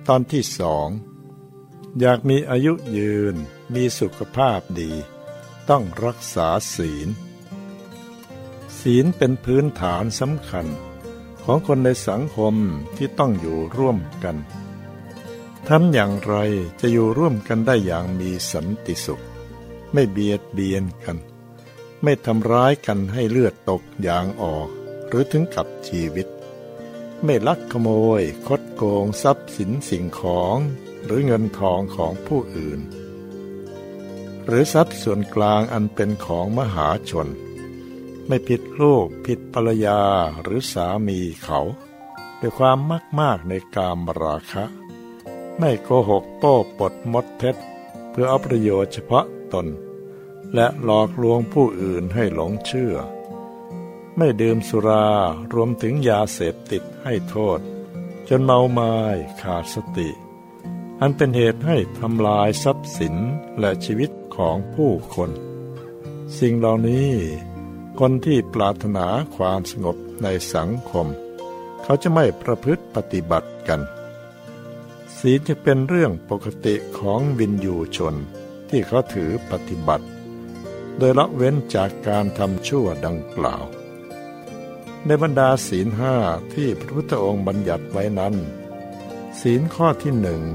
ตอนที่2อยากมีอายุยืนมีสุขภาพดีต้องรักษาศีลศีลเป็นพื้นฐานสำคัญของคนในสังคมที่ต้องอยู่ร่วมกันทำอย่างไรจะอยู่ร่วมกันได้อย่างมีสันติสุขไม่เบียดเบียนกันไม่ทำร้ายกันให้เลือดตกยางออกหรือถึงกับชีวิตไม่ลักขโมยคดโกงทรัพย์สินสิ่งของหรือเงินทองของผู้อื่นหรือทรัพย์ส่วนกลางอันเป็นของมหาชนไม่ผิดลูกผิดภรรยาหรือสามีเขาด้วยความมากในกามราคะไม่โกหกโต้ปดมดเท็จเพื่อเอาประโยชน์เฉพาะตนและหลอกลวงผู้อื่นให้หลงเชื่อไม่ดื่มสุรารวมถึงยาเสพติดให้โทษจนเมามายขาดสติอันเป็นเหตุให้ทำลายทรัพย์สินและชีวิตของผู้คนสิ่งเหล่านี้คนที่ปรารถนาความสงบในสังคมเขาจะไม่ประพฤติปฏิบัติกันศีลจะเป็นเรื่องปกติของวินยูชนที่เขาถือปฏิบัติโดยละเว้นจากการทำชั่วดังกล่าวในบรรดาศีล5ที่พระพุทธองค์บัญญัติไว้นั้นศีลข้อที่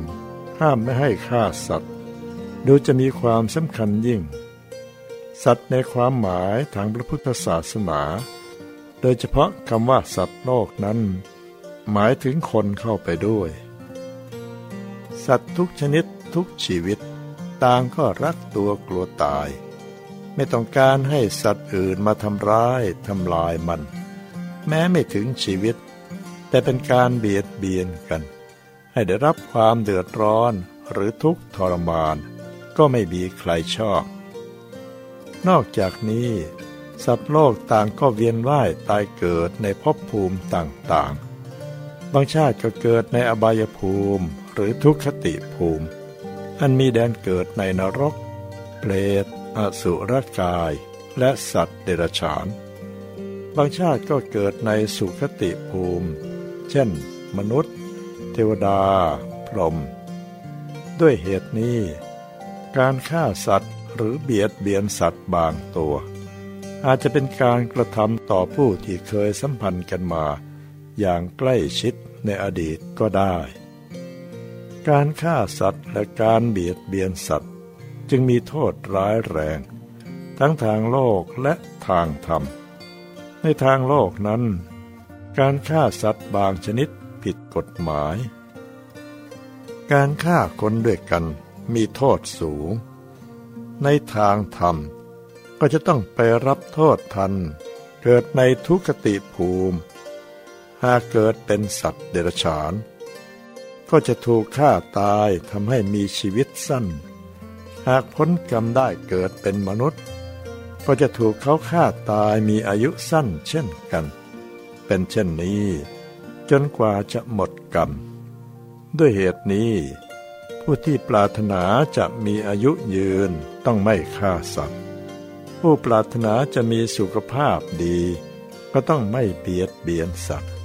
1ห้ามไม่ให้ฆ่าสัตว์ดูจะมีความสำคัญยิ่งสัตว์ในความหมายทางพระพุทธศาสนาโดยเฉพาะคำว่าสัตว์โลกนั้นหมายถึงคนเข้าไปด้วยสัตว์ทุกชนิดทุกชีวิตต่างก็รักตัวกลัวตายไม่ต้องการให้สัตว์อื่นมาทำร้ายทำลายมันแม้ไม่ถึงชีวิตแต่เป็นการเบียดเบียนกันให้ได้รับความเดือดร้อนหรือทุกข์ทรมานก็ไม่มีใครชอบนอกจากนี้สัตว์โลกต่างก็เวียนว่ายตายเกิดในภพภูมิต่างๆบางชาติก็เกิดในอบายภูมิหรือทุกขติภูมิอันมีแดนเกิดในนรกเปรตอสุรกายและสัตว์เดรัจฉานบางชาติก็เกิดในสุคติภูมิเช่นมนุษย์เทวดาพรหมด้วยเหตุนี้การฆ่าสัตว์หรือเบียดเบียนสัตว์บางตัวอาจจะเป็นการกระทำต่อผู้ที่เคยสัมพันธ์กันมาอย่างใกล้ชิดในอดีตก็ได้การฆ่าสัตว์และการเบียดเบียนสัตว์จึงมีโทษร้ายแรงทั้งทางโลกและทางธรรมในทางโลกนั้นการฆ่าสัตว์บางชนิดผิดกฎหมายการฆ่าคนด้วยกันมีโทษสูงในทางธรรมก็จะต้องไปรับโทษทันเกิดในทุกขติภูมิหากเกิดเป็นสัตว์เดรัจฉานก็จะถูกฆ่าตายทำให้มีชีวิตสั้นหากพ้นกรรมได้เกิดเป็นมนุษย์ก็จะถูกเขาฆ่าตายมีอายุสั้นเช่นกันเป็นเช่นนี้จนกว่าจะหมดกรรมด้วยเหตุนี้ผู้ที่ปรารถนาจะมีอายุยืนต้องไม่ฆ่าสัตว์ผู้ปรารถนาจะมีสุขภาพดีก็ต้องไม่เบียดเบียนสัตว์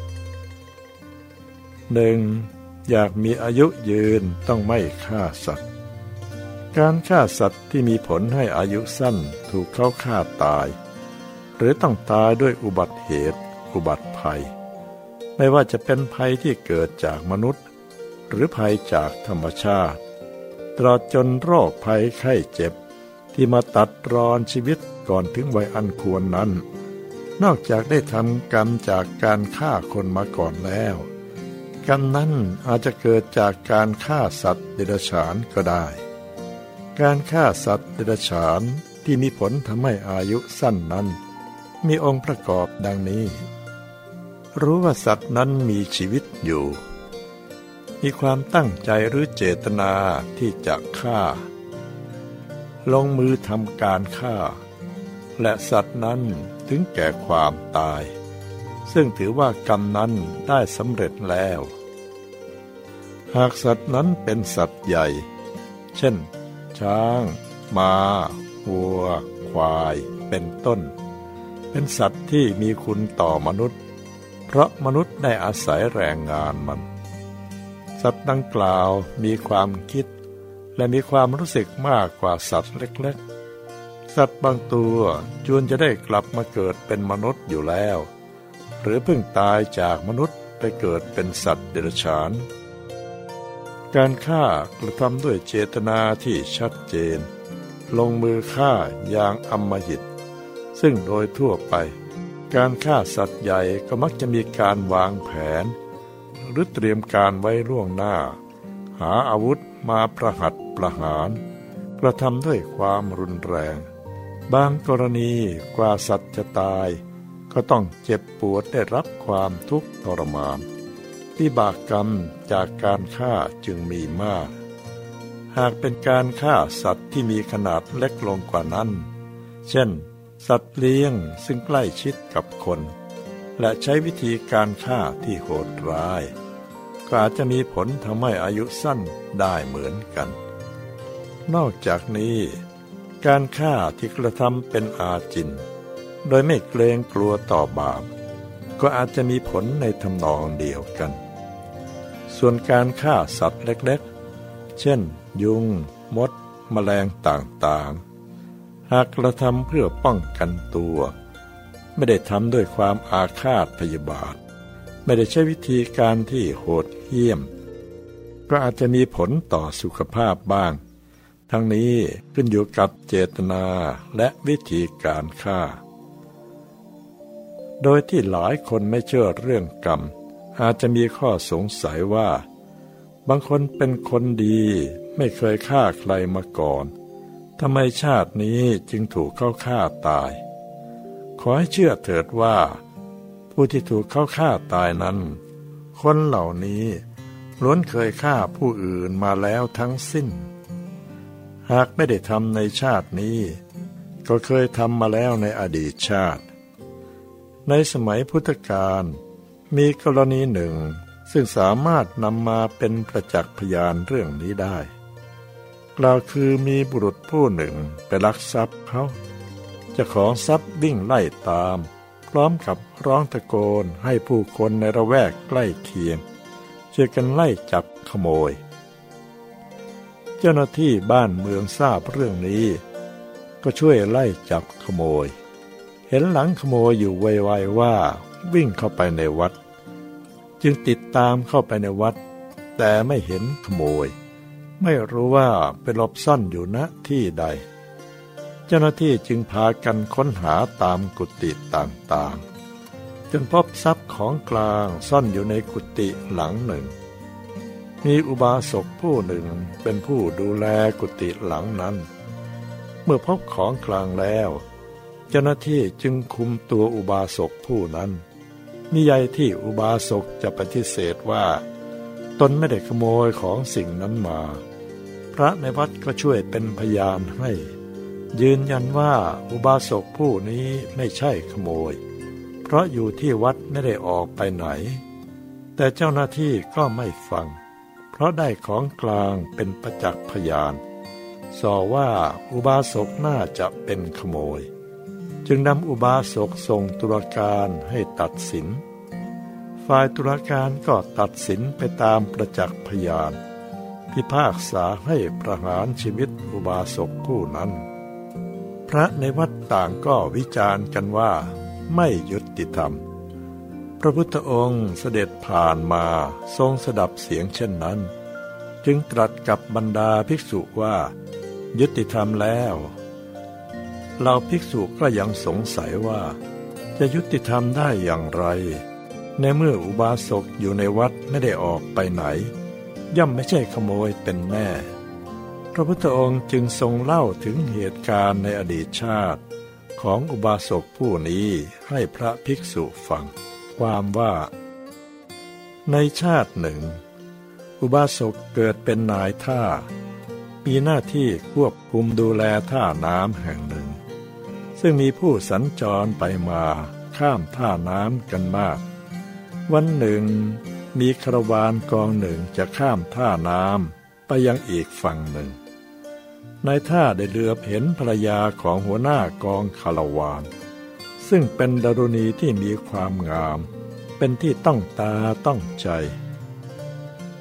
1. อยากมีอายุยืนต้องไม่ฆ่าสัตว์การฆ่าสัตว์ที่มีผลให้อายุสั้นถูกเขาฆ่าตายหรือต้องตายด้วยอุบัติเหตุอุบัติภัยไม่ว่าจะเป็นภัยที่เกิดจากมนุษย์หรือภัยจากธรรมชาติตลอดจนโรคภัยไข้เจ็บที่มาตัดรอนชีวิตก่อนถึงวัยอันควรนั้นนอกจากได้ทำกรรมจากการฆ่าคนมาก่อนแล้วกรรมนั้นอาจจะเกิดจากการฆ่าสัตว์เดรัจฉานก็ได้การฆ่าสัตว์เดรัจฉานที่มีผลทำให้อายุสั้นนั้นมีองค์ประกอบดังนี้รู้ว่าสัตว์นั้นมีชีวิตอยู่มีความตั้งใจหรือเจตนาที่จะฆ่าลงมือทำการฆ่าและสัตว์นั้นถึงแก่ความตายซึ่งถือว่ากรรมนั้นได้สำเร็จแล้วหากสัตว์นั้นเป็นสัตว์ใหญ่เช่นช้างม้าวัวควายเป็นต้นเป็นสัตว์ที่มีคุณต่อมนุษย์เพราะมนุษย์ได้อาศัยแรงงานมันสัตว์ดังกล่าวมีความคิดและมีความรู้สึกมากกว่าสัตว์เล็กๆสัตว์บางตัวจวนจะได้กลับมาเกิดเป็นมนุษย์อยู่แล้วหรือเพิ่งตายจากมนุษย์ไปเกิดเป็นสัตว์เดรัจฉานการฆ่ากระทำด้วยเจตนาที่ชัดเจนลงมือฆ่าอย่างอำมหิตซึ่งโดยทั่วไปการฆ่าสัตว์ใหญ่ก็มักจะมีการวางแผนหรือเตรียมการไว้ล่วงหน้าหาอาวุธมาประหัตประหารกระทำด้วยความรุนแรงบางกรณีกว่าสัตว์จะตายก็ต้องเจ็บปวดได้รับความทุกข์ทรมานวิบากกรรมจากการฆ่าจึงมีมากหากเป็นการฆ่าสัตว์ที่มีขนาดเล็กลงกว่านั้นเช่นสัตว์เลี้ยงซึ่งใกล้ชิดกับคนและใช้วิธีการฆ่าที่โหดร้ายก็อาจจะมีผลทำให้อายุสั้นได้เหมือนกันนอกจากนี้การฆ่าที่กระทำเป็นอาจินโดยไม่เกรงกลัวต่อบาปก็อาจจะมีผลในทำนองเดียวกันส่วนการฆ่าสัตว์เล็กๆเช่นยุงมดแมลงต่างๆหากกระทำเพื่อป้องกันตัวไม่ได้ทำด้วยความอาฆาตพยาบาทไม่ได้ใช้วิธีการที่โหดเหี้ยมก็อาจจะมีผลต่อสุขภาพบ้างทั้งนี้ขึ้นอยู่กับเจตนาและวิธีการฆ่าโดยที่หลายคนไม่เชื่อเรื่องกรรมอาจจะมีข้อสงสัยว่าบางคนเป็นคนดีไม่เคยฆ่าใครมาก่อนทำไมชาตินี้จึงถูกเขาฆ่าตายขอให้เชื่อเถิดว่าผู้ที่ถูกเขาฆ่าตายนั้นคนเหล่านี้ล้วนเคยฆ่าผู้อื่นมาแล้วทั้งสิ้นหากไม่ได้ทำในชาตินี้ก็เคยทำมาแล้วในอดีตชาติในสมัยพุทธกาลมีกรณีหนึ่งซึ่งสามารถนำมาเป็นประจักษ์พยานเรื่องนี้ได้กล่าวคือมีบุรุษผู้หนึ่งไปลักทรัพย์เขาเจ้าของทรัพย์วิ่งไล่ตามพร้อมกับร้องตะโกนให้ผู้คนในละแวกใกล้เคียงช่วยกันไล่จับขโมยเจ้าหน้าที่บ้านเมืองทราบเรื่องนี้ก็ช่วยไล่จับขโมยเห็นหลังขโมยอยู่ไวๆว่าวิ่งเข้าไปในวัดจึงติดตามเข้าไปในวัดแต่ไม่เห็นขโมยไม่รู้ว่าไปหลบซ่อนอยู่ณที่ใดเจ้าหน้าที่จึงพากันค้นหาตามกุฏิต่างๆจนพบทรัพย์ของกลางซ่อนอยู่ในกุฏิหลังหนึ่งมีอุบาสกผู้หนึ่งเป็นผู้ดูแลกุฏิหลังนั้นเมื่อพบของกลางแล้วเจ้าหน้าที่จึงคุมตัวอุบาสกผู้นั้นมิใยที่อุบาสกจะปฏิเสธว่าตนไม่ได้ขโมยของสิ่งนั้นมาพระในวัดก็ช่วยเป็นพยานให้ยืนยันว่าอุบาสกผู้นี้ไม่ใช่ขโมยเพราะอยู่ที่วัดไม่ได้ออกไปไหนแต่เจ้าหน้าที่ก็ไม่ฟังเพราะได้ของกลางเป็นประจักษ์พยานส่อว่าอุบาสกน่าจะเป็นขโมยจึงนำอุบาสกส่งตุลาการให้ตัดสินฝ่ายตุลาการก็ตัดสินไปตามประจักษ์พยานพิพากษาให้ประหารชีวิตอุบาสกผู้นั้นพระในวัดต่างก็วิจารณ์กันว่าไม่ยุติธรรมพระพุทธองค์เสด็จผ่านมาทรงสดับเสียงเช่นนั้นจึงตรัสกับบรรดาภิกษุว่ายุติธรรมแล้วเหล่าภิกษุก็ยังสงสัยว่าจะยุติธรรมได้อย่างไรในเมื่ออุบาสกอยู่ในวัดไม่ได้ออกไปไหนย่อมไม่ใช่ขโมยเป็นแน่พระพุทธองค์จึงทรงเล่าถึงเหตุการณ์ในอดีตชาติของอุบาสกผู้นี้ให้พระภิกษุฟังความว่าในชาติหนึ่งอุบาสกเกิดเป็นนายท่ามีหน้าที่ควบคุมดูแลท่าน้ำแห่งหนึ่งซึ่งมีผู้สัญจรไปมาข้ามท่าน้ำกันมากวันหนึ่งมีคาราวานกองหนึ่งจะข้ามท่าน้ำไปยังอีกฝั่งหนึ่งนายท่าได้เหลือบเห็นภรรยาของหัวหน้ากองคาราวานซึ่งเป็นดารุณีที่มีความงามเป็นที่ต้องตาต้องใจ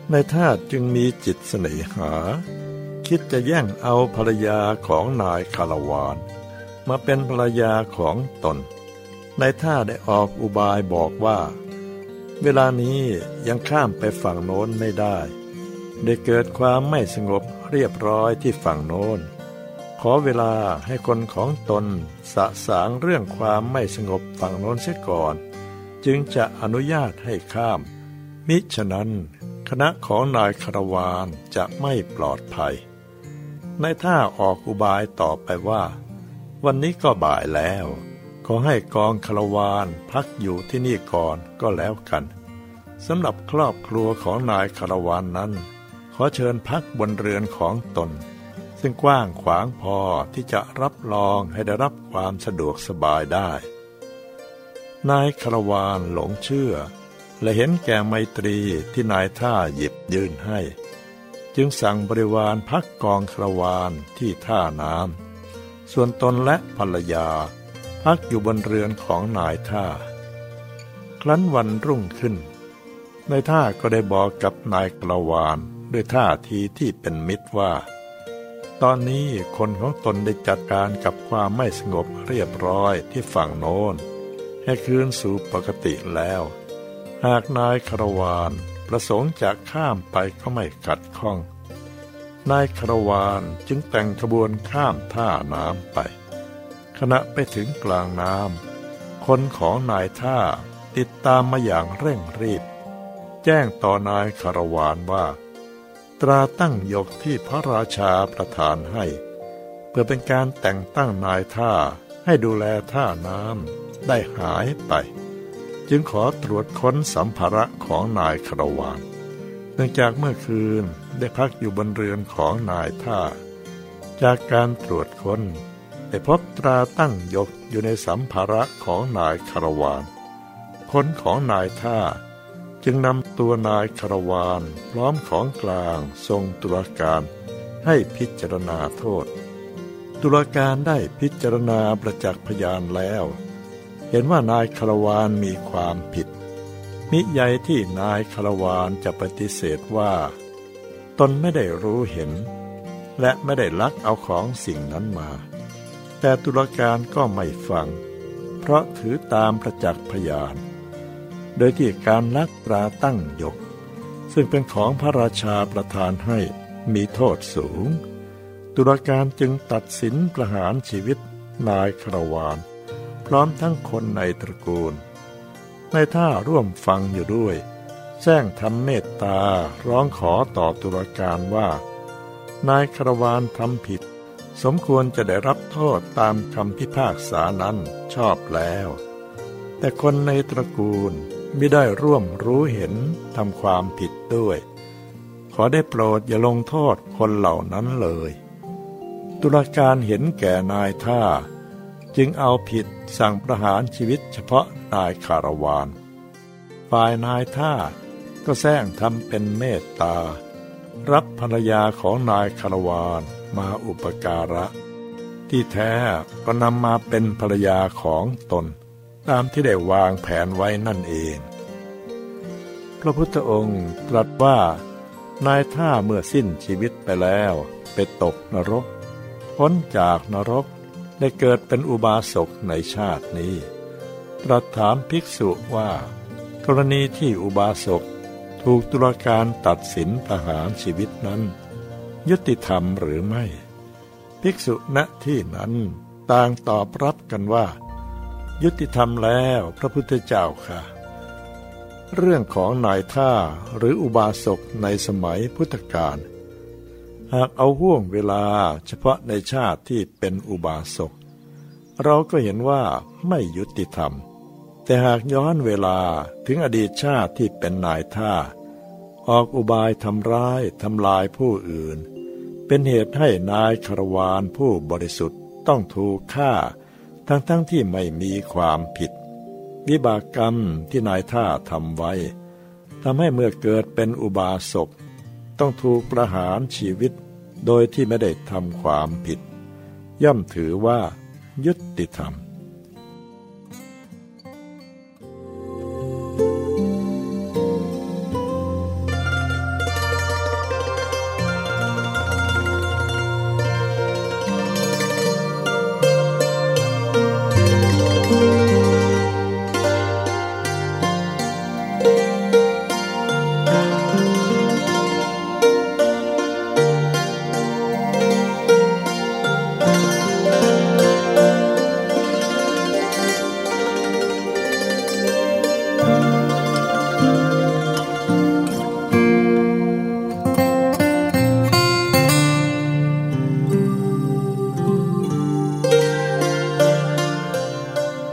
นายทาสจึงมีจิตเสน่หาคิดจะแย่งเอาภรรยาของนายคารวานมาเป็นภรรยาของตนนายทาสได้ออกอุบายบอกว่าเวลานี้ยังข้ามไปฝั่งโน้นไม่ได้เกิดความไม่สงบเรียบร้อยที่ฝั่งโน้นขอเวลาให้คนของตนสะสางเรื่องความไม่สงบฝั่งโน้นเสียก่อนจึงจะอนุญาตให้ข้ามมิฉะนั้นคณะของนายคารวานจะไม่ปลอดภัยนายท่าออกอุบายต่อไปว่าวันนี้ก็บ่ายแล้วขอให้กองคารวานพักอยู่ที่นี่ก่อนก็แล้วกันสำหรับครอบครัวของนายคารวานนั้นขอเชิญพักบนเรือนของตนซึ่งกว้างขวางพอที่จะรับรองให้ได้รับความสะดวกสบายได้นายคารวานหลงเชื่อและเห็นแก่ไมตรีที่นายท่าหยิบยื่นให้จึงสั่งบริวารพักกองคารวานที่ท่าน้ำส่วนตนและภรรยาพักอยู่บนเรือนของนายท่าครั้นวันรุ่งขึ้นนายท่าก็ได้บอกกับนายคารวานด้วยท่าทีที่เป็นมิตรว่าตอนนี้คนของตนได้จัดการกับความไม่สงบเรียบร้อยที่ฝั่งโน้นให้คืนสู่ปกติแล้วหากนายคารวานประสงค์จะข้ามไปก็ไม่ขัดข้องนายคารวานจึงแต่งขบวนข้ามท่าน้ำไปขณะไปถึงกลางน้ำคนของนายท่าติดตามมาอย่างเร่งรีบแจ้งต่อนายคารวานว่าตราตั้งยกที่พระราชาประทานให้เพื่อเป็นการแต่งตั้งนายท่าให้ดูแลท่าน้ำได้หายไปจึงขอตรวจค้นสัมภาระของนายคารวานเนื่องจากเมื่อคืนได้พักอยู่บนเรือนของนายท่าจากการตรวจค้นได้พบตราตั้งยกอยู่ในสัมภาระของนายคารวานคนของนายท่าจึงนำตัวนายคารวานพร้อมของกลางส่งตุลาการให้พิจารณาโทษตุลาการได้พิจารณาประจักษ์พยานแล้วเห็นว่านายคารวานมีความผิดมิใหญ่ที่นายคารวานจะปฏิเสธว่าตนไม่ได้รู้เห็นและไม่ได้ลักเอาของสิ่งนั้นมาแต่ตุลาการก็ไม่ฟังเพราะถือตามประจักษ์พยานโดยที่การลักตราตั้งยกซึ่งเป็นของพระราชาประทานให้มีโทษสูงตุลาการจึงตัดสินประหารชีวิตนายคารวานพร้อมทั้งคนในตระกูลนายท่าร่วมฟังอยู่ด้วยแจ้งทำเมตตาร้องขอต่อตุลาการว่านายคารวานทำผิดสมควรจะได้รับโทษตามคำพิพากษานั้นชอบแล้วแต่คนในตระกูลมิได้ร่วมรู้เห็นทำความผิดด้วยขอได้โปรดอย่าลงโทษคนเหล่านั้นเลยตุลาการเห็นแก่นายท่าจึงเอาผิดสั่งประหารชีวิตเฉพาะนายคารวานฝ่ายนายท่าก็แซงทำเป็นเมตตารับภรรยาของนายคารวานมาอุปการะที่แท้ก็นำมาเป็นภรรยาของตนตามที่ได้วางแผนไว้นั่นเองพระพุทธองค์ตรัสว่านายท่าเมื่อสิ้นชีวิตไปแล้วไปตกนรกพ้นจากนรกได้เกิดเป็นอุบาสกในชาตินี้ตรัสถามภิกษุว่ากรณีที่อุบาสกถูกตุลาการตัดสินประหารชีวิตนั้นยุติธรรมหรือไม่ภิกษุณที่นั้นต่างตอบรับกันว่ายุติธรรมแล้วพระพุทธเจ้าค่ะเรื่องของนายท่าหรืออุบาสกในสมัยพุทธกาลหากเอาห่วงเวลาเฉพาะในชาติที่เป็นอุบาสกเราก็เห็นว่าไม่ยุติธรรมแต่หากย้อนเวลาถึงอดีตชาติที่เป็นนายท่าออกอุบายทำร้ายทำลายผู้อื่นเป็นเหตุให้นายคารวานผู้บริสุทธิ์ต้องถูกฆ่าทั้งที่ไม่มีความผิดวิบากกรรมที่นายท่าทำไว้ทำให้เมื่อเกิดเป็นอุบาสกต้องถูกประหารชีวิตโดยที่ไม่ได้ทำความผิดย่อมถือว่ายุติธรรม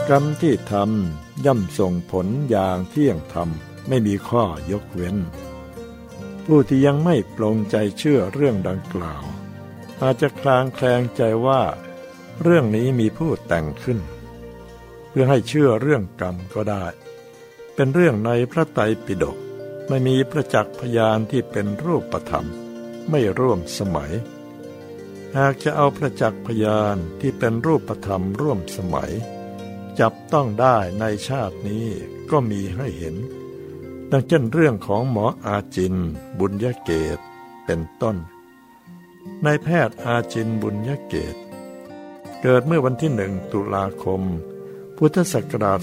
กรรมที่ทำย่อมส่งผลอย่างเที่ยงธรรมไม่มีข้อยกเว้นผู้ที่ยังไม่ปลงใจเชื่อเรื่องดังกล่าวอาจจะคลางแคลงใจว่าเรื่องนี้มีผู้แต่งขึ้นเพื่อให้เชื่อเรื่องกรรมก็ได้เป็นเรื่องในพระไตรปิฎกไม่มีประจักษ์พยานที่เป็นรูปธรรมไม่ร่วมสมัยหากจะเอาประจักษ์พยานที่เป็นรูปธรรมร่วมสมัยจับต้องได้ในชาตินี้ก็มีให้เห็นดังเช่นเรื่องของหมออาจินบุญยเกตเป็นต้นนายแพทย์อาจินบุญยเกตเกิดเมื่อวันที่1 ตุลาคมพุทธศักราช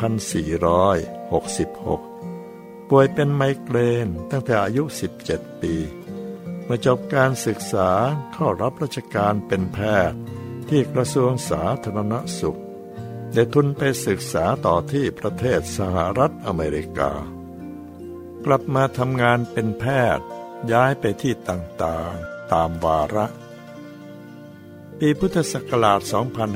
2466 ป่วยเป็นไมเกรนตั้งแต่อายุ 17 ปีเมื่อจบการศึกษาเข้ารับราชการเป็นแพทย์ที่กระทรวงสาธารณสุขได้ทุนไปศึกษาต่อที่ประเทศสหรัฐอเมริกากลับมาทำงานเป็นแพทย์ย้ายไปที่ต่างๆตามวาระปีพุทธศักราช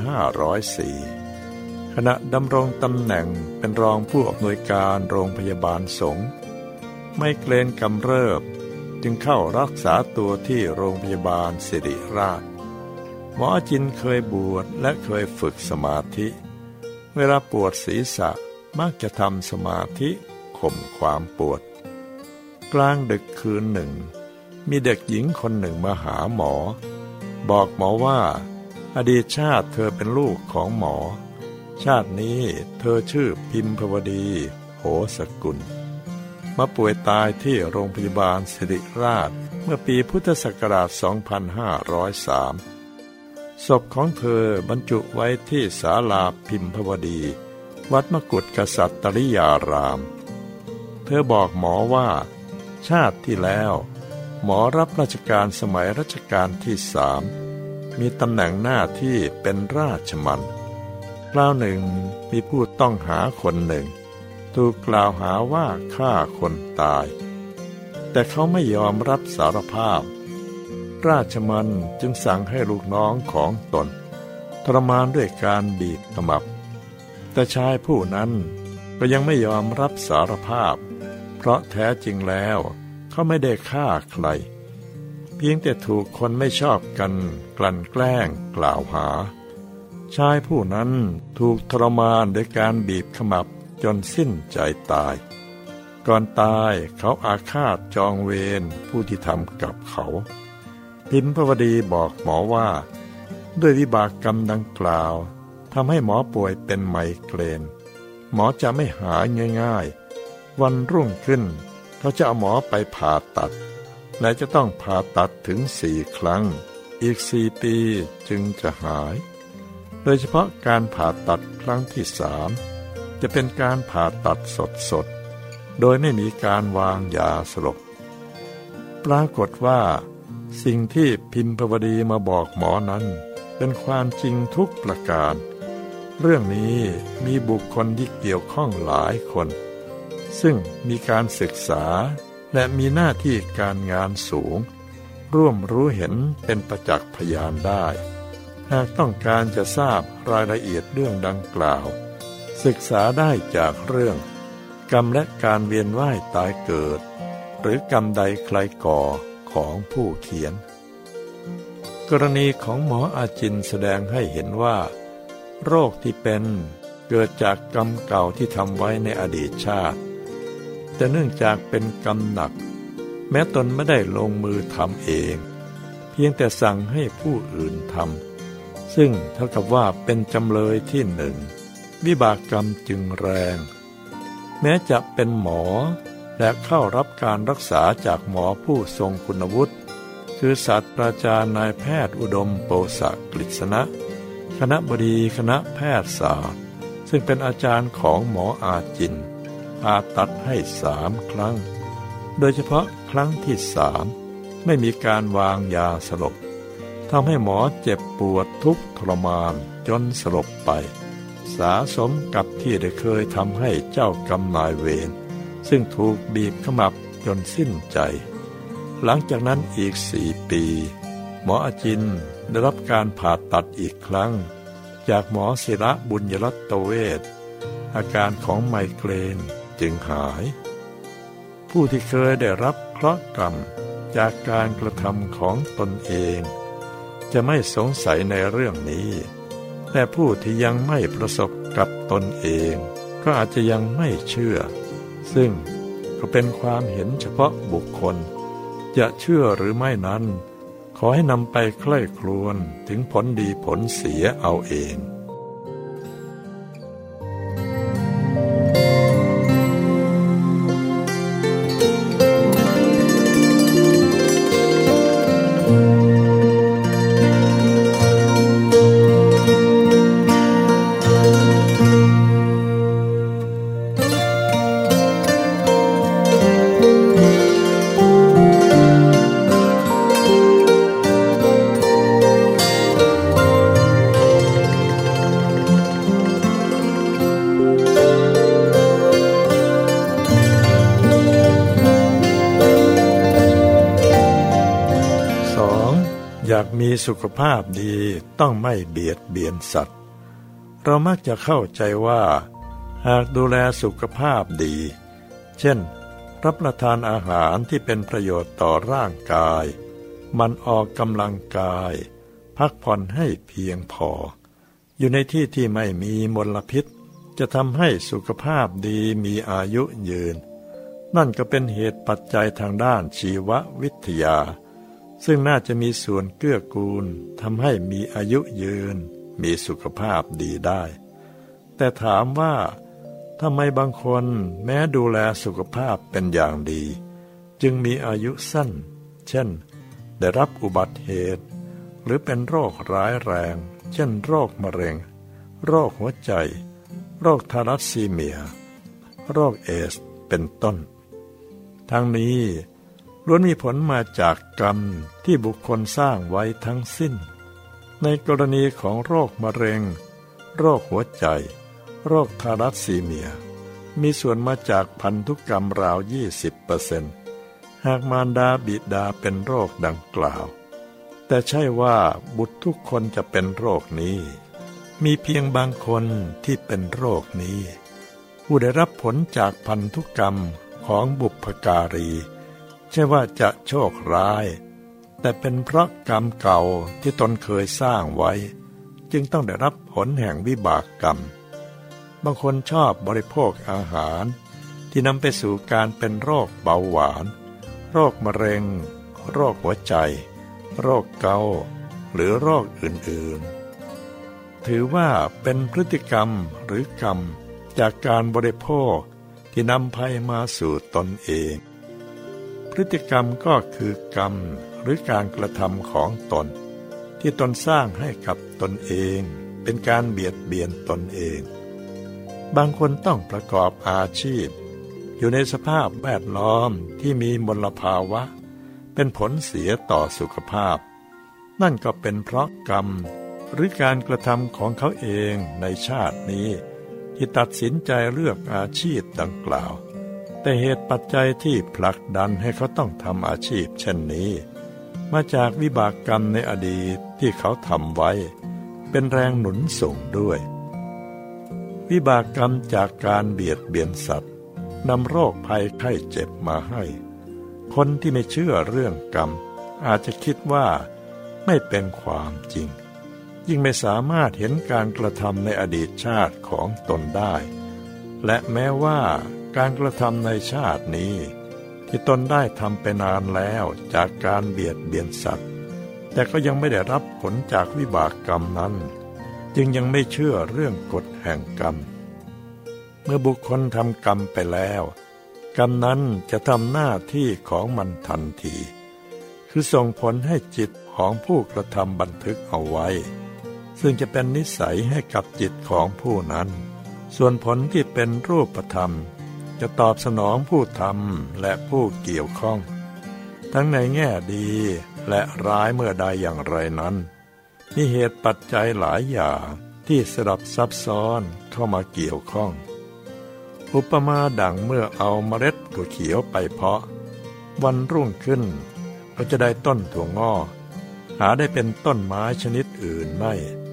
2504 ขณะดำรงตำแหน่งเป็นรองผู้อำนวยการโรงพยาบาลสงฆ์ไมเกรนกำเริบจึงเข้ารักษาตัวที่โรงพยาบาลสิริราชหมอจินเคยบวชและเคยฝึกสมาธิเวลาปวดศีรษะมักจะทำสมาธิข่มความปวดกลางดึกคืนหนึ่งมีเด็กหญิงคนหนึ่งมาหาหมอบอกหมอว่าอดีตชาติเธอเป็นลูกของหมอชาตินี้เธอชื่อพิมพวดีโหสกุลมาป่วยตายที่โรงพยาบาลสิริราชเมื่อปีพุทธศักราช 2503 ศพของเธอบรรจุไว้ที่ศาลาพิมพวดีวัดมกุฏกษัตริยารามเธอบอกหมอว่าชาติที่แล้วหมอรับราชการสมัยรัชกาลที่3มีตำแหน่งหน้าที่เป็นราชมัณฑคราวหนึ่งมีผู้ต้องหาคนหนึ่งถูกกล่าวหาว่าฆ่าคนตายแต่เขาไม่ยอมรับสารภาพราชมัณฑจึงสั่งให้ลูกน้องของตนทรมานด้วยการบีบขมับแต่ชายผู้นั้นก็ยังไม่ยอมรับสารภาพเพราะแท้จริงแล้วเขาไม่ได้ฆ่าใครเพียงแต่ถูกคนไม่ชอบกันกลั่นแกล้งกล่าวหาชายผู้นั้นถูกทรมานด้วยการบีบขมับจนสิ้นใจตายก่อนตายเขาอาฆาตจองเวรผู้ที่ทำกับเขาพิมพวดีบอกหมอว่าด้วยวิบากกรรมดังกล่าวทำให้หมอป่วยเป็นไมเกรนหมอจะไม่หายง่ายๆวันรุ่งขึ้นเขาจะเอาหมอไปผ่าตัดและจะต้องผ่าตัดถึง4 ครั้งอีก4 ปีจึงจะหายโดยเฉพาะการผ่าตัดครั้งที่3จะเป็นการผ่าตัดสดๆโดยไม่มีการวางยาสลบปรากฏว่าสิ่งที่พิมพวดีมาบอกหมอนั้นเป็นความจริงทุกประการเรื่องนี้มีบุคคลที่เกี่ยวข้องหลายคนซึ่งมีการศึกษาและมีหน้าที่การงานสูงร่วมรู้เห็นเป็นประจักษ์พยานได้หากต้องการจะทราบรายละเอียดเรื่องดังกล่าวศึกษาได้จากเรื่องกรรมและการเวียนว่ายตายเกิดหรือกรรมใดใครก่อของผู้เขียนกรณีของหมออาจินแสดงให้เห็นว่าโรคที่เป็นเกิดจากกรรมเก่าที่ทำไว้ในอดีตชาติแต่เนื่องจากเป็นกรรมหนักแม้ตนไม่ได้ลงมือทำเองเพียงแต่สั่งให้ผู้อื่นทำซึ่งเท่ากับว่าเป็นจำเลยที่1วิบากกรรมจึงแรงแม้จะเป็นหมอและเข้ารับการรักษาจากหมอผู้ทรงคุณวุฒิคือศาสตราจารย์นายแพทย์อุดมโปสกฤษณะคณบดีคณะแพทยศาสตร์ซึ่งเป็นอาจารย์ของหมออาจินผ่าตัดให้3 ครั้งโดยเฉพาะครั้งที่3ไม่มีการวางยาสลบทำให้หมอเจ็บปวดทุกข์ทรมานจนสลบไปสาสมกับที่ได้เคยทำให้เจ้ากรรมนายเวรซึ่งถูกบีบขมับจนสิ้นใจหลังจากนั้นอีก4 ปีหมออาจินได้รับการผ่าตัดอีกครั้งจจากหมอศิระบุญยรัตเวชอาการของไมเกรนจึงหายผู้ที่เคยได้รับเคราะห์กรรมจากการกระทำของตนเองจะไม่สงสัยในเรื่องนี้แต่ผู้ที่ยังไม่ประสบกับตนเองก็อาจจะยังไม่เชื่อซึ่งก็เป็นความเห็นเฉพาะบุคคลจะเชื่อหรือไม่นั้นขอให้นำไปใคร่ครวญถึงผลดีผลเสียเอาเองอยากมีสุขภาพดีต้องไม่เบียดเบียนสัตว์เรามักจะเข้าใจว่าหากดูแลสุขภาพดีเช่นรับประทานอาหารที่เป็นประโยชน์ต่อร่างกายมันออกกำลังกายพักผ่อนให้เพียงพออยู่ในที่ที่ไม่มีมลพิษจะทำให้สุขภาพดีมีอายุยืนนั่นก็เป็นเหตุปัจจัยทางด้านชีววิทยาซึ่งน่าจะมีส่วนเกื้อกูลทำให้มีอายุยืนมีสุขภาพดีได้แต่ถามว่าทำไมบางคนแม้ดูแลสุขภาพเป็นอย่างดีจึงมีอายุสั้นเช่นได้รับอุบัติเหตุหรือเป็นโรคร้ายแรงเช่นโรคมะเร็งโรคหัวใจโรคทาลัสซีเมียโรคเอดส์เป็นต้นทั้งนี้ล้วนมีผลมาจากกรรมที่บุคคลสร้างไว้ทั้งสิ้นในกรณีของโรคมะเร็งโรคหัวใจโรคทาลัสซีเมียมีส่วนมาจากพันธุกรรมราว 20% หากมารดาบิดาเป็นโรคดังกล่าวแต่ใช่ว่าบุตรทุกคนจะเป็นโรคนี้มีเพียงบางคนที่เป็นโรคนี้ผู้ได้รับผลจากพันธุกรรมของบุพการีใช่ว่าจะโชคร้ายแต่เป็นเพราะกรรมเก่าที่ตนเคยสร้างไว้จึงต้องได้รับผลแห่งวิบากกรรมบางคนชอบบริโภคอาหารที่นำไปสู่การเป็นโรคเบาหวานโรคมะเร็งโรคหัวใจโรคเกาต์หรือโรคอื่นๆถือว่าเป็นพฤติกรรมหรือกรรมจากการบริโภคที่นำภัยมาสู่ตนเองพฤติกรรมก็คือกรรมหรือการกระทำของตนที่ตนสร้างให้กับตนเองเป็นการเบียดเบียนตนเองบางคนต้องประกอบอาชีพอยู่ในสภาพแวดล้อมที่มีมลภาวะเป็นผลเสียต่อสุขภาพนั่นก็เป็นเพราะกรรมหรือการกระทำของเขาเองในชาตินี้ที่ตัดสินใจเลือกอาชีพดังกล่าวแต่เหตุปัจจัยที่ผลักดันให้เขาต้องทำอาชีพเช่นนี้มาจากวิบากกรรมในอดีตที่เขาทำไว้เป็นแรงหนุนส่งด้วยวิบากกรรมจากการเบียดเบียนสัตว์นำโรคภัยไข้เจ็บมาให้คนที่ไม่เชื่อเรื่องกรรมอาจจะคิดว่าไม่เป็นความจริงยิ่งไม่สามารถเห็นการกระทำในอดีตชาติของตนได้และแม้ว่าการกระทำในชาตินี้ที่ตนได้ทำไปนานแล้วจากการเบียดเบียนสัตว์แต่ก็ยังไม่ได้รับผลจากวิบากกรรมนั้นจึงยังไม่เชื่อเรื่องกฎแห่งกรรมเมื่อบุคคลทำกรรมไปแล้วกรรมนั้นจะทำหน้าที่ของมันทันทีคือส่งผลให้จิตของผู้กระทำบันทึกเอาไว้ซึ่งจะเป็นนิสัยให้กับจิตของผู้นั้นส่วนผลที่เป็นรูปธรรมจะตอบสนองผู้ทำและผู้เกี่ยวข้องทั้งในแง่ดีและร้ายเมื่อใดอย่างไรนั้นมีเหตุปัจจัยหลายอย่างที่สลับซับซ้อนเข้ามาเกี่ยวข้องอุปมาดังเมื่อเอาเมล็ดถั่วเขียวไปเพาะวันรุ่งขึ้นก็จะได้ต้นถั่วงอกหาได้เป็นต้นไม้ชนิดอื่นไม่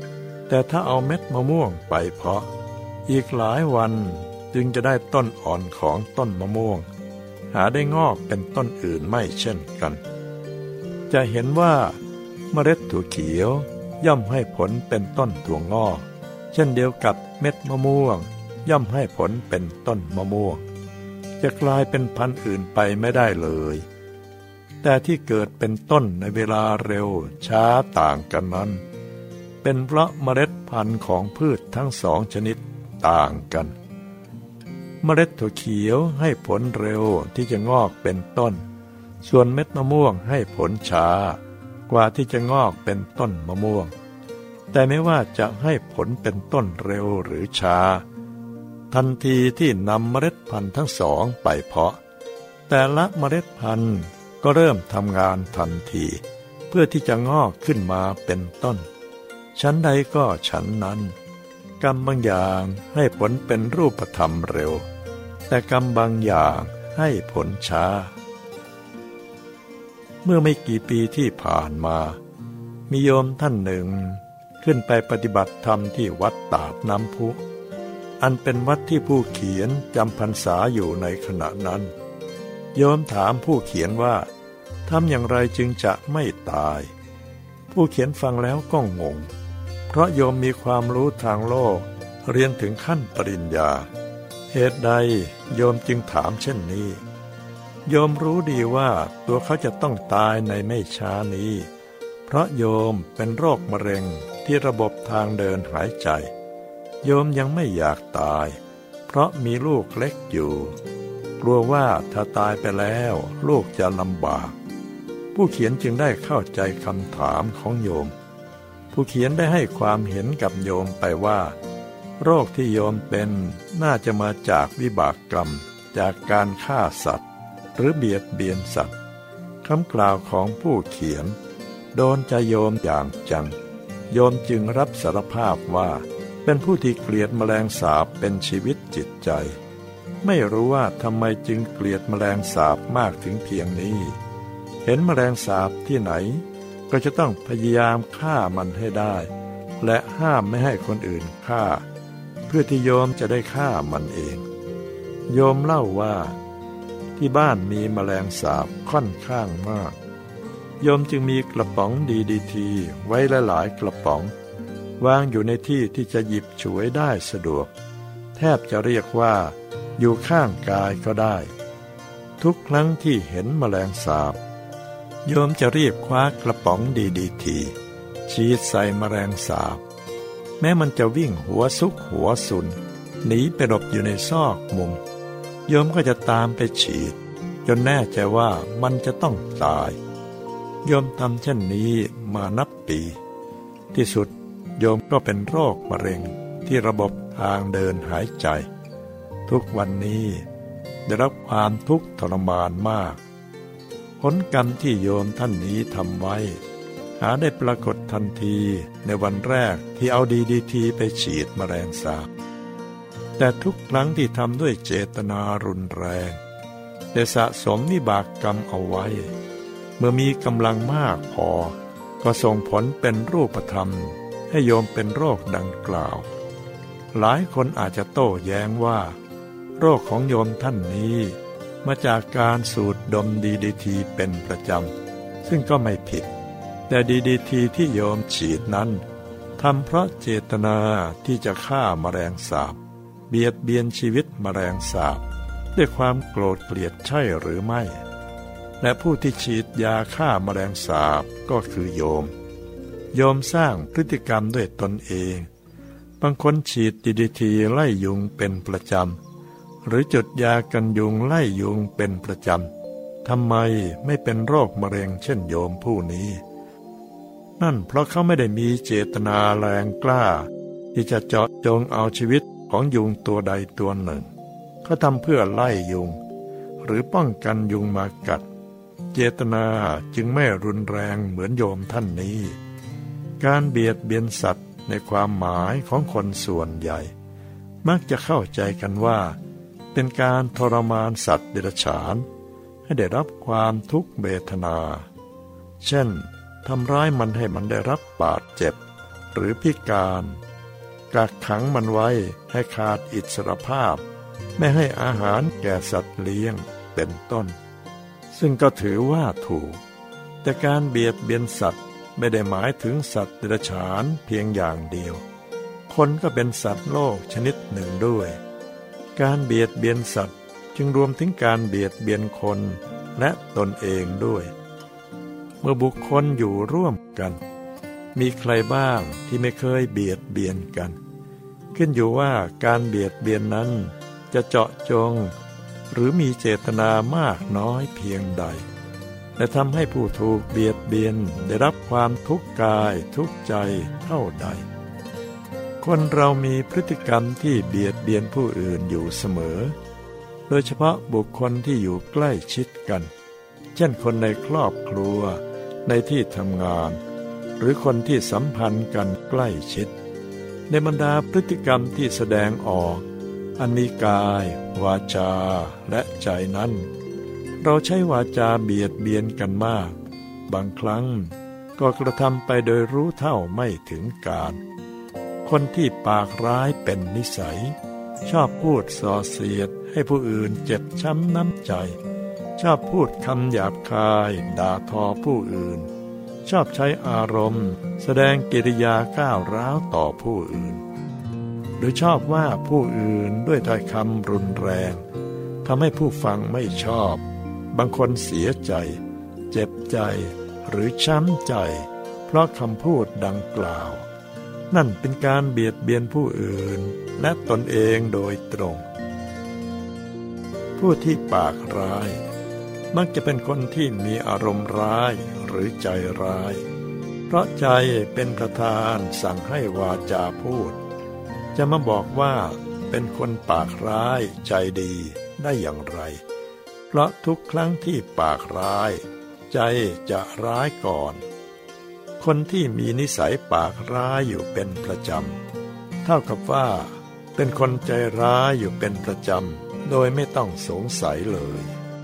แต่ถ้าเอาเม็ดมะม่วงไปเพาะอีกหลายวันจึงจะได้ต้นอ่อนของต้นมะม่วงหาได้งอกเป็นต้นอื่นไม่เช่นกันจะเห็นว่าเมล็ดถั่วเขียวย่อมให้ผลเป็นต้นถั่วงอกเช่นเดียวกับเม็ดมะม่วงย่อมให้ผลเป็นต้นมะม่วงจะกลายเป็นพันธุ์อื่นไปไม่ได้เลยแต่ที่เกิดเป็นต้นในเวลาเร็วช้าต่างกันนั้นเป็นเพราะเมล็ดพันธุ์ของพืชทั้งสองชนิดต่างกันเมล็ดถั่วเขียวให้ผลเร็วที่จะงอกเป็นต้นส่วนเม็ดมะม่วงให้ผลช้ากว่าที่จะงอกเป็นต้นมะม่วงแต่ไม่ว่าจะให้ผลเป็นต้นเร็วหรือช้าทันทีที่นำเมล็ดพันธุ์ทั้งสองไปเพาะแต่ละเมล็ดพันธุ์ก็เริ่มทำงานทันทีเพื่อที่จะงอกขึ้นมาเป็นต้นชั้นใดก็ชั้นนั้นกรรมบางอย่างให้ผลเป็นรูปธรรมเร็วแต่กรรมบางอย่างให้ผลช้าเมื่อไม่กี่ปีที่ผ่านมามีโยมท่านหนึ่งขึ้นไปปฏิบัติธรรมที่วัดตาดน้ำพุอันเป็นวัดที่ผู้เขียนจำพรรษาอยู่ในขณะนั้นโยมถามผู้เขียนว่าทำอย่างไรจึงจะไม่ตายผู้เขียนฟังแล้วก็งงเพราะโยมมีความรู้ทางโลกเรียนถึงขั้นปริญญาเหตุใดโยมจึงถามเช่นนี้โยมรู้ดีว่าตัวเขาจะต้องตายในไม่ช้านี้เพราะโยมเป็นโรคมะเร็งที่ระบบทางเดินหายใจโยมยังไม่อยากตายเพราะมีลูกเล็กอยู่กลัวว่าถ้าตายไปแล้วลูกจะลำบากผู้เขียนจึงได้เข้าใจคำถามของโยมผู้เขียนได้ให้ความเห็นกับโยมไปว่าโรคที่โยมเป็นน่าจะมาจากวิบากกรรมจากการฆ่าสัตว์หรือเบียดเบียนสัตว์คำกล่าวของผู้เขียนโดนใจโยมอย่างจังโยมจึงรับสารภาพว่าเป็นผู้ที่เกลียดแมลงสาบเป็นชีวิตจิตใจไม่รู้ว่าทำไมจึงเกลียดแมลงสาบมากถึงเพียงนี้เห็นแมลงสาบที่ไหนก็จะต้องพยายามฆ่ามันให้ได้และห้ามไม่ให้คนอื่นฆ่าเพื่อที่โยมจะได้ฆ่ามันเองโยมเล่าว่าที่บ้านมีแมลงสาบค่อนข้างมากโยมจึงมีกระป๋องDDTไว้หลายๆกระป๋องวางอยู่ในที่ที่จะหยิบฉวยได้สะดวกแทบจะเรียกว่าอยู่ข้างกายก็ได้ทุกครั้งที่เห็นแมลงสาบโยมจะรีบคว้ากระป๋องDDTฉีดใส่แมลงสาบแม้มันจะวิ่งหัวซุกหัวสุนหนีไปหลบอยู่ในซอกมุมโยมก็จะตามไปฉีดจนแน่ใจว่ามันจะต้องตายโยมทำเช่นนี้มานับปีที่สุดโยมก็เป็นโรคมะเร็งที่ระบบทางเดินหายใจทุกวันนี้ได้รับความทุกข์ทรมานมากผลกรรมที่โยมท่านนี้ทำไว้หาได้ปรากฏทันทีในวันแรกที่เอาDDTไปฉีดแมลงสาบแต่ทุกครั้งที่ทำด้วยเจตนารุนแรงได้สะสมวิบากกรรมเอาไว้เมื่อมีกำลังมากพอก็ส่งผลเป็นรูปธรรมให้โยมเป็นโรคดังกล่าวหลายคนอาจจะโต้แย้งว่าโรคของโยมท่านนี้มาจากการสูดดมDDTเป็นประจำซึ่งก็ไม่ผิดแต่DDTที่โยมฉีดนั้นทำเพราะเจตนาที่จะฆ่าแมลงสาบเบียดเบียนชีวิตแมลงสาบด้วยความโกรธเกลียดใช่หรือไม่และผู้ที่ฉีดยาฆ่าแมลงสาบก็คือโยมสร้างพฤติกรรมด้วยตนเองบางคนฉีดDDTไล่ยุงเป็นประจำหรือจุดยากันยุงไล่ยุงเป็นประจำทำไมไม่เป็นโรคมะเร็งเช่นโยมผู้นี้นั่นเพราะเขาไม่ได้มีเจตนาแรงกล้าที่จะเจาะจงเอาชีวิตของยุงตัวใดตัวหนึ่งเขาทำเพื่อไล่ยุงหรือป้องกันยุงมากัดเจตนาจึงไม่รุนแรงเหมือนโยมท่านนี้การเบียดเบียนสัตว์ในความหมายของคนส่วนใหญ่มักจะเข้าใจกันว่าเป็นการทรมานสัตว์เดรัจฉานให้ได้รับความทุกข์เวทนาเช่นทำร้ายมันให้มันได้รับบาดเจ็บหรือพิการกักขังมันไว้ให้ขาดอิสรภาพไม่ให้อาหารแก่สัตว์เลี้ยงเป็นต้นซึ่งก็ถือว่าถูกแต่การเบียดเบียนสัตว์ไม่ได้หมายถึงสัตว์เดรัจฉานเพียงอย่างเดียวคนก็เป็นสัตว์โลกชนิดหนึ่งด้วยการเบียดเบียนสัตว์จึงรวมถึงการเบียดเบียนคนและตนเองด้วยเมื่อบุคคลอยู่ร่วมกันมีใครบ้างที่ไม่เคยเบียดเบียนกันขึ้นอยู่ว่าการเบียดเบียนนั้นจะเจาะจงหรือมีเจตนามากน้อยเพียงใดและทำให้ผู้ถูกเบียดเบียนได้รับความทุกข์กายทุกข์ใจเท่าใดคนเรามีพฤติกรรมที่เบียดเบียนผู้อื่นอยู่เสมอโดยเฉพาะบุคคลที่อยู่ใกล้ชิดกันเช่นคนในครอบครัวในที่ทำงานหรือคนที่สัมพันธ์กันใกล้ชิดในบรรดาพฤติกรรมที่แสดงออกอันมีกายวาจาและใจนั้นเราใช้วาจาเบียดเบียนกันมากบางครั้งก็กระทำไปโดยรู้เท่าไม่ถึงการคนที่ปากร้ายเป็นนิสัยชอบพูดส่อเสียดให้ผู้อื่นเจ็บช้ำน้ำใจชอบพูดคำหยาบคายด่าทอผู้อื่นชอบใช้อารมณ์แสดงกิริยาก้าวร้าวต่อผู้อื่นหรือชอบว่าผู้อื่นด้วยถ้อยคำรุนแรงทำให้ผู้ฟังไม่ชอบบางคนเสียใจเจ็บใจหรือช้ำใจเพราะคำพูดดังกล่าวนั่นเป็นการเบียดเบียนผู้อื่นและตนเองโดยตรงผู้ที่ปากร้ายมักจะเป็นคนที่มีอารมณ์ร้ายหรือใจร้ายเพราะใจเป็นประธานสั่งให้วาจาพูดจะมาบอกว่าเป็นคนปากร้ายใจดีได้อย่างไรเพราะทุกครั้งที่ปากร้ายใจจะร้ายก่อนคนที่มีนิสัยปากร้ายอยู่เป็นประจำเท่ากับว่าเป็นคนใจร้ายอยู่เป็นประจำโดยไม่ต้องสงสัยเลย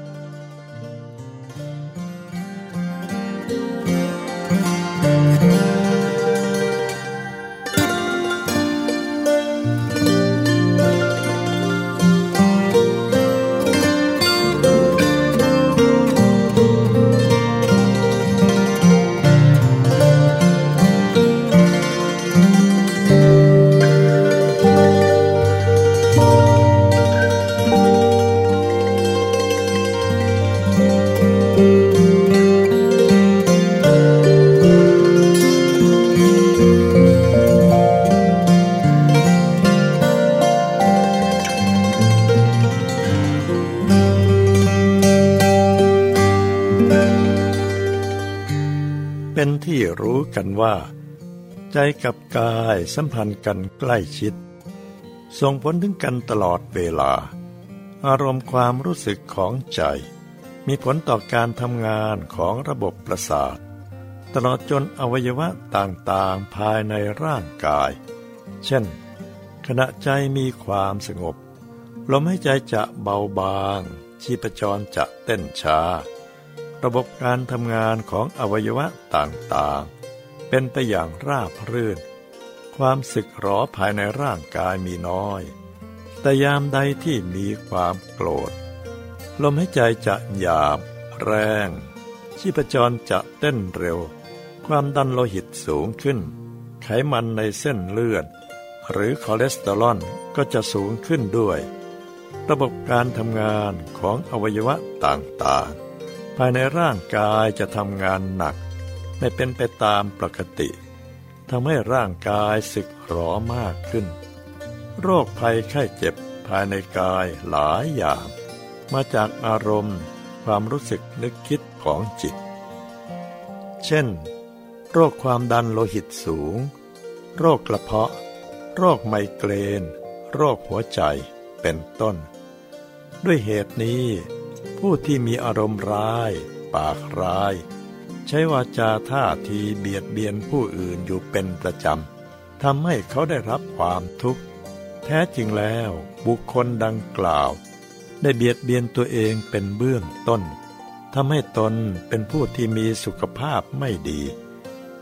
เป็นที่รู้กันว่าใจกับกายสัมพันธ์กันใกล้ชิดส่งผลถึงกันตลอดเวลาอารมณ์ความรู้สึกของใจมีผลต่อการทำงานของระบบประสาทตลอดจนอวัยวะต่างๆภายในร่างกายเช่นขณะใจมีความสงบลมหายใจจะเบาบางชีพจรจะเต้นช้าระบบการทำงานของอวัยวะต่างๆเป็นไปอย่างราบรื่นความสึกหรอภายในร่างกายมีน้อยแต่ยามใดที่มีความโกรธลมหายใจจะหยาบแรงชีพจรจะเต้นเร็วความดันโลหิตสูงขึ้นไขมันในเส้นเลือดหรือคอเลสเตอรอลก็จะสูงขึ้นด้วยระบบการทำงานของอวัยวะต่างๆภายในร่างกายจะทำงานหนักไม่เป็นไปตามปกติทำให้ร่างกายสึกหรอมากขึ้นโรคภัยไข้เจ็บภายในกายหลายอย่างมาจากอารมณ์ความรู้สึกนึกคิดของจิตเช่นโรคความดันโลหิตสูงโรคกระเพาะโรคไมเกรนโรคหัวใจเป็นต้นด้วยเหตุนี้ผู้ที่มีอารมณ์ร้ายปากร้ายใช้วาจาท่าทีเบียดเบียนผู้อื่นอยู่เป็นประจำทำให้เขาได้รับความทุกข์แท้จริงแล้วบุคคลดังกล่าวได้เบียดเบียนตัวเองเป็นเบื้องต้นทำให้ตนเป็นผู้ที่มีสุขภาพไม่ดี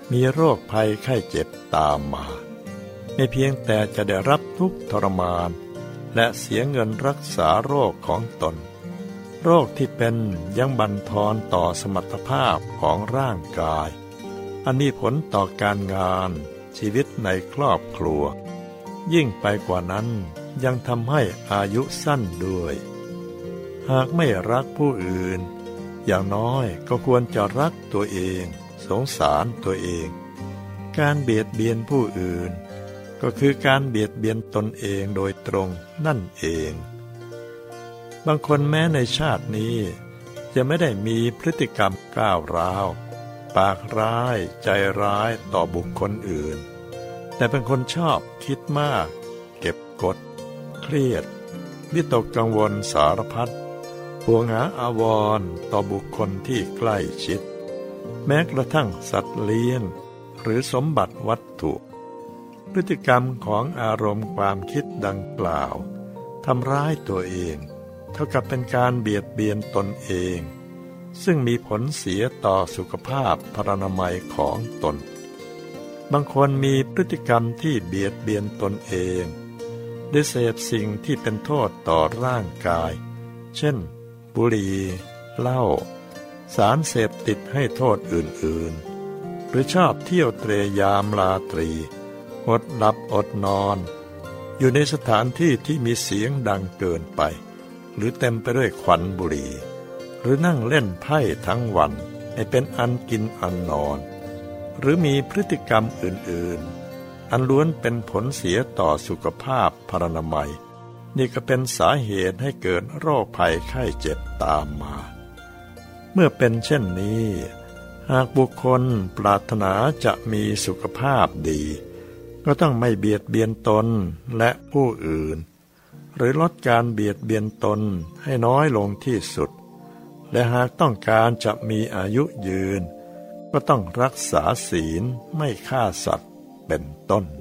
มีโรคภัยไข้เจ็บตามมาไม่เพียงแต่จะได้รับทุกข์ทรมานและเสียเงินรักษาโรคของตนโรคที่เป็นยังบั่นทอนต่อสมรรถภาพของร่างกายอันมีผลต่อการงานชีวิตในครอบครัวยิ่งไปกว่านั้นยังทำให้อายุสั้นด้วยหากไม่รักผู้อื่นอย่างน้อยก็ควรจะรักตัวเองสงสารตัวเองการเบียดเบียนผู้อื่นก็คือการเบียดเบียนตนเองโดยตรงนั่นเองบางคนแม้ในชาตินี้จะไม่ได้มีพฤติกรรมก้าวร้าวปากร้ายใจร้ายต่อบุคคลอื่นแต่เป็นคนชอบคิดมากเก็บกดเครียดวิตกกังวลสารพัดห่วงหาอาวรณ์ต่อบุคคลที่ใกล้ชิดแม้กระทั่งสัตว์เลี้ยงหรือสมบัติวัตถุพฤติกรรมของอารมณ์ความคิดดังกล่าวทำร้ายตัวเองเท่ากับเป็นการเบียดเบียนตนเองซึ่งมีผลเสียต่อสุขภาพพรรณนามัยของตนบางคนมีพฤติกรรมที่เบียดเบียนตนเองได้เสพสิ่งที่เป็นโทษต่อร่างกายเช่นบุหรี่เหล้าสารเสพติดให้โทษอื่นๆหรือชอบเที่ยวเตร่ยามราตรีอดหลับอดนอนอยู่ในสถานที่ที่มีเสียงดังเกินไปหรือเต็มไปด้วยควันบุหรี่หรือนั่งเล่นไพ่ทั้งวันให้เป็นอันกินอันนอนหรือมีพฤติกรรมอื่นๆอันล้วนเป็นผลเสียต่อสุขภาพพรรณนามัยนี่ก็เป็นสาเหตุให้เกิดโรคภัยไข้เจ็บตามมาเมื่อเป็นเช่นนี้หากบุคคลปรารถนาจะมีสุขภาพดีก็ต้องไม่เบียดเบียนตนและผู้อื่นหรือลดการเบียดเบียนตนให้น้อยลงที่สุดและหากต้องการจะมีอายุยืนก็ต้องรักษาศีลไม่ฆ่าสัตว์เป็นต้น